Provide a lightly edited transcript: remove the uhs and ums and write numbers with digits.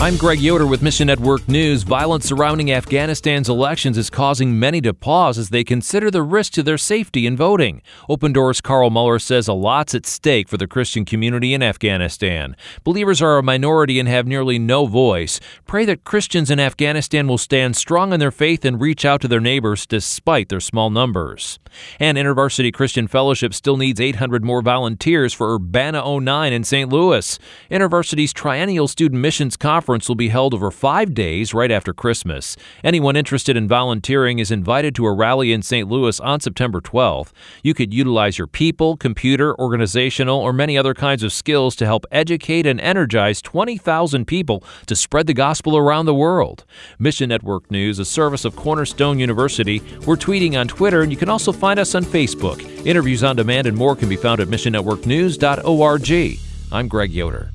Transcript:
I'm Greg Yoder with Mission Network News. Violence surrounding Afghanistan's elections is causing many to pause as they consider the risk to their safety in voting. Open Doors' Carl Muller says a lot's at stake for the Christian community in Afghanistan. Believers are a minority and have nearly no voice. Pray that Christians in Afghanistan will stand strong in their faith and reach out to their neighbors despite their small numbers. And InterVarsity Christian Fellowship still needs 800 more volunteers for Urbana 09 in St. Louis. InterVarsity's Triennial Student Missions Conference will be held over 5 days right after Christmas. Anyone interested in volunteering is invited to a rally in St. Louis on September 12th. You could utilize your people, computer, organizational, or many other kinds of skills to help educate and energize 20,000 people to spread the gospel around the world. Mission Network News, a service of Cornerstone University. We're tweeting on Twitter, and you can also find us on Facebook. Interviews on demand and more can be found at missionnetworknews.org. I'm Greg Yoder.